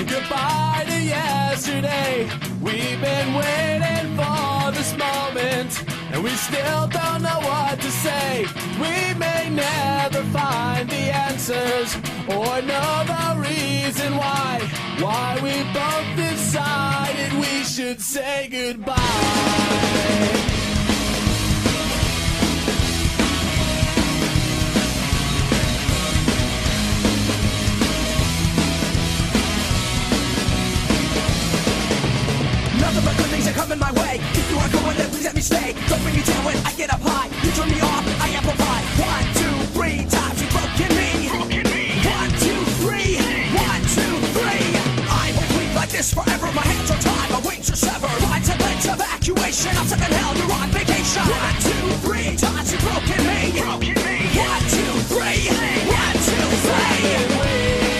goodbye to yesterday. We've been waiting for this moment, and we still don't know what to say. We may never find the answers or know the reason why we both decided we should say goodbye. Nothing but good things are coming my way. If you are going, then please let me stay. Don't bring me down when I get up high. You turn me off, I amplify. 1, 2, 3 times you've broken me. 1, 2, 3. 1, 2, 3. I'm a queen like this forever. My hands are tied, my wings are severed. Ride to legs evacuation. I'm stuck in hell, you're on vacation. 1, 2, 3 times you've broken me. 1, 2, 3. 1, 2, 3.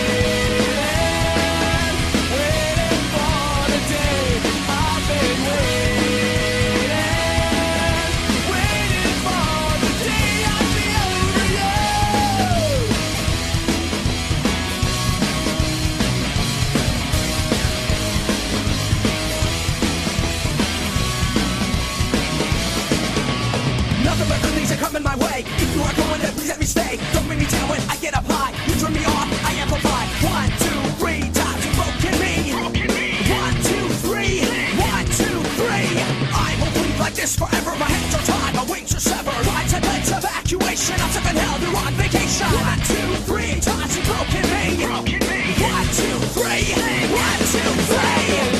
Nothing but good things are coming my way. If you are going, then please let me stay. Don't bring me down when I get up high. You turn me off, I amplify. 1, 2, 3 times you've broken me. 1, 2, 3. 1, 2, 3. I'm a queen like this forever. My hands are tied, my wings are severed. Ride to legs evacuation. I'm stuck in hell, you're on vacation. 1, 2, 3 times you've broken me. 1, 2, 3. 1, 2, 3.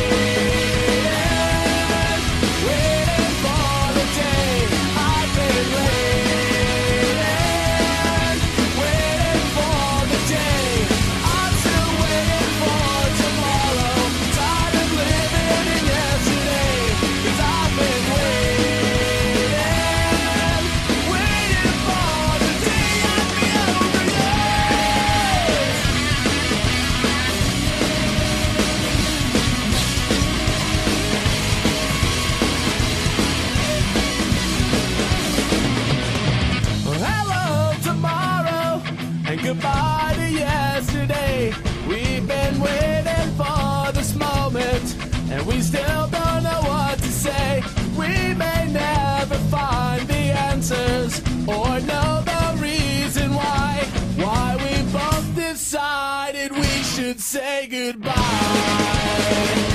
Goodbye to yesterday. We've been waiting for this moment, and we still don't know what to say. We may never find the answers or know the reason why we both decided we should say goodbye.